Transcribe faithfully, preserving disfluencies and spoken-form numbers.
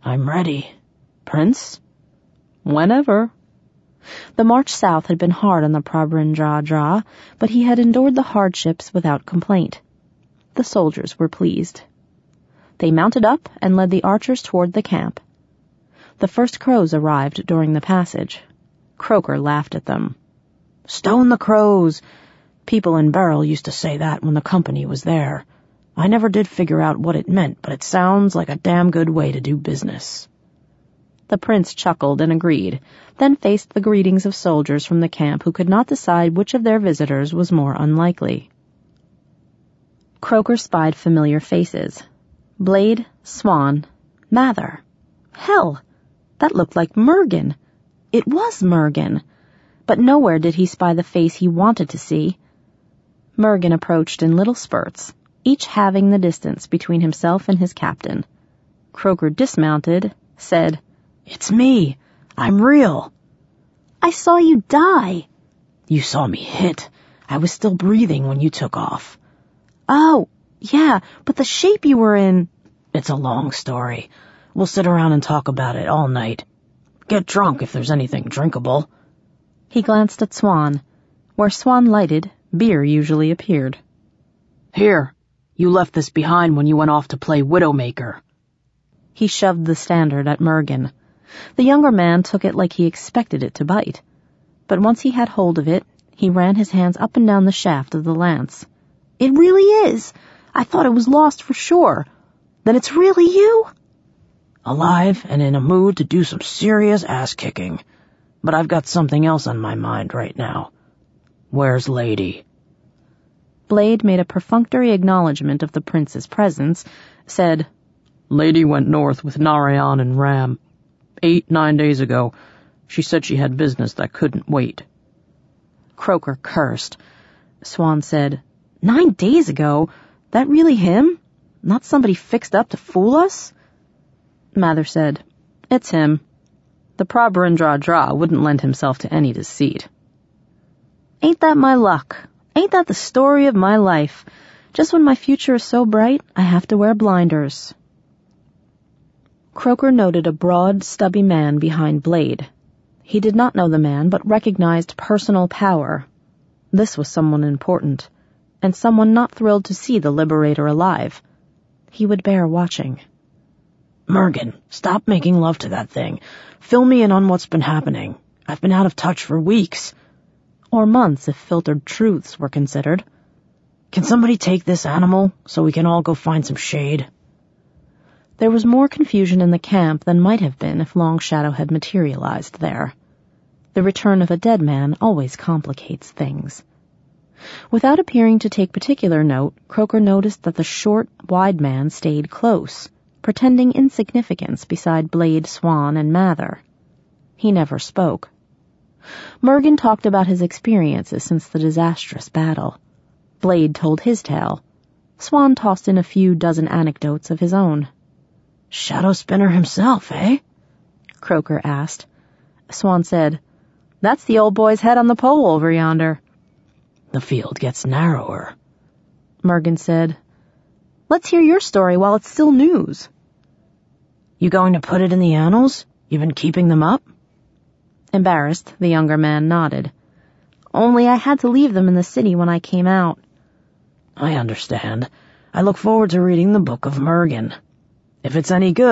I'm ready. Prince? Whenever. The march south had been hard on the Prabhrindra, but he had endured the hardships without complaint. The soldiers were pleased. They mounted up and led the archers toward the camp. The first crows arrived during the passage. Croker laughed at them. Stone the crows! People in Beryl used to say that when the company was there. I never did figure out what it meant, but it sounds like a damn good way to do business. The prince chuckled and agreed, then faced the greetings of soldiers from the camp who could not decide which of their visitors was more unlikely. Croker spied familiar faces. Blade, Swan, Mather. Hell, that looked like Mergen. It was Mergen, but nowhere did he spy the face he wanted to see. Mergen approached in little spurts, each halving the distance between himself and his captain. Croker dismounted, said, It's me. I'm real. I saw you die. You saw me hit. I was still breathing when you took off. Oh, yeah, but the shape you were in... It's a long story. We'll sit around and talk about it all night. Get drunk if there's anything drinkable. He glanced at Swan. Where Swan lighted, beer usually appeared. Here, you left this behind when you went off to play Widowmaker. He shoved the standard at Mergen. The younger man took it like he expected it to bite. But once he had hold of it, he ran his hands up and down the shaft of the lance. It really is. I thought it was lost for sure. Then it's really you? Alive and in a mood to do some serious ass-kicking. But I've got something else on my mind right now. Where's Lady? Blade made a perfunctory acknowledgement of the prince's presence, said, Lady went north with Narayan and Ram. Eight, nine days ago. She said she had business that couldn't wait. Croker cursed. Swan said, Nine days ago? That really him? Not somebody fixed up to fool us? Mather said, It's him. The Prabhrindra wouldn't lend himself to any deceit. Ain't that my luck? Ain't that the story of my life? Just when my future is so bright, I have to wear blinders. Croker noted a broad, stubby man behind Blade. He did not know the man, but recognized personal power. This was someone important, and someone not thrilled to see the Liberator alive. He would bear watching. Mergen, stop making love to that thing. Fill me in on what's been happening. I've been out of touch for weeks. Or months if filtered truths were considered. Can somebody take this animal so we can all go find some shade? There was more confusion in the camp than might have been if Long Shadow had materialized there. The return of a dead man always complicates things. Without appearing to take particular note, Croker noticed that the short, wide man stayed close, pretending insignificance beside Blade, Swan, and Mather. He never spoke. Mergen talked about his experiences since the disastrous battle. Blade told his tale. Swan tossed in a few dozen anecdotes of his own. Shadow Spinner himself, eh? Croker asked. Swan said, That's the old boy's head on the pole over yonder. The field gets narrower. Mergen said, Let's hear your story while it's still news. You going to put it in the annals? You've been keeping them up? Embarrassed, the younger man nodded. Only I had to leave them in the city when I came out. I understand. I look forward to reading the Book of Mergen. If it's any good,